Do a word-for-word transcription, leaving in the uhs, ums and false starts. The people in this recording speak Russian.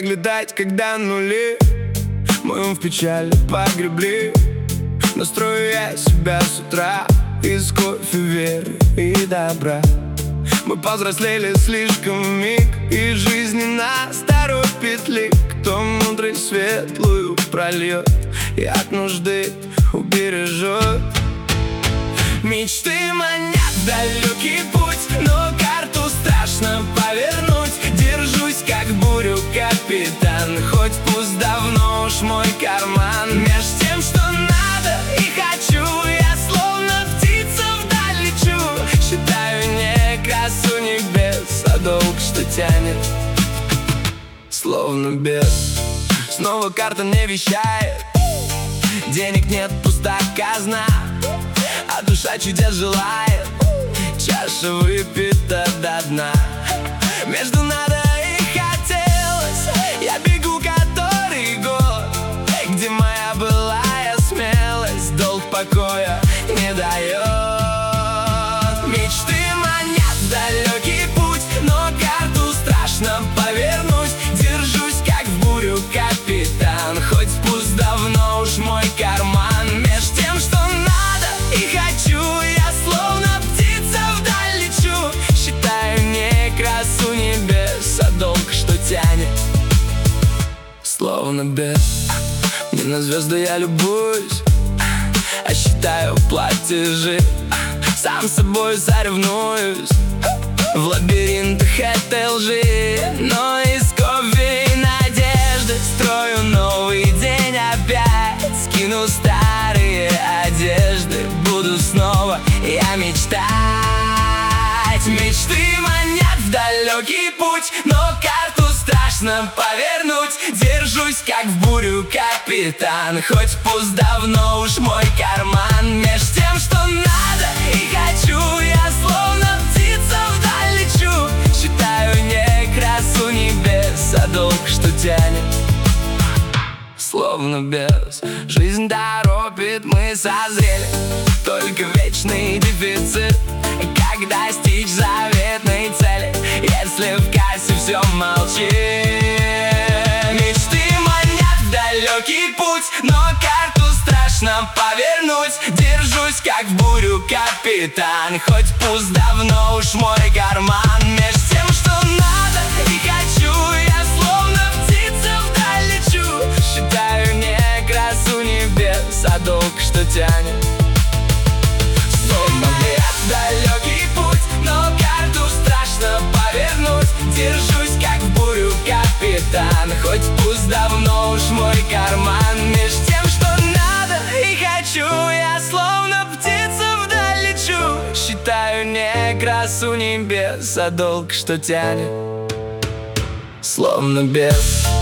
летать, когда нули. Мы в печали погребли. Настрою я себя с утра из кофе, веры и добра. Мы повзрослели слишком вмиг, и жизнь нас торопит ли. Кто мудрый светлую прольет и от нужды убережет. Мечты манят в далекий путь, но карту страшно повернуть. Держусь как бурю, капитан, хоть пусть давно уж мой карман. Меж тем, что надо и хочу, я словно птица вдаль лечу. Считаю не красу небес, а долг, что тянет, словно бес. Снова карта не вещает, денег нет, пуста казна, а душа чудес желает, чаша выпита до дна. Между надо и хотелось я бегу который год, где моя былая смелость долг покоя не дает. Мечты манят в далекий путь, но карту страшно повернуть. Держусь как в бурю, капитан, хоть пусть давно уж мой карман. Меж тем, что надо и хочу, я словно птица вдаль лечу. Считаю не красу небес, а долг, что тянет, словно бес. Не на звезды я любуюсь, а считаю платежи. Сам собой соревнуюсь в лабиринтах этой лжи. Но из кофе и надежды строю новый день опять. Скину старые одежды, буду снова я мечтать. Мечты манят в далекий путь, но карту страшно повернуть. Держусь как в бурю, капитан, хоть пусть давно уж мой карман. Меж тем, что надо и хочу, я словно птица вдаль лечу. Считаю не красу небес, а долг, что тянет, словно бес. Жизнь торопит, мы созрели, только вечный дефицит. Как достичь заветной цели, если в кассе все молчит? Мечты манят в далекий путь, но карту страшно повернуть. Держусь как в бурю, капитан, хоть пусть давно уж мой карман. Меж тем, что надо и хочу, я словно птица вдаль лечу. Считаю не красу небес, а долг, что тянет, словно бес. Далекий путь, но карту страшно повернуть. Держусь как в бурю, капитан, хоть пусть давно уж мой карман. Меж тем, что надо и хочу, я словно птица вдаль лечу. Считаю не красу небес, а долг, что тянет, словно бес.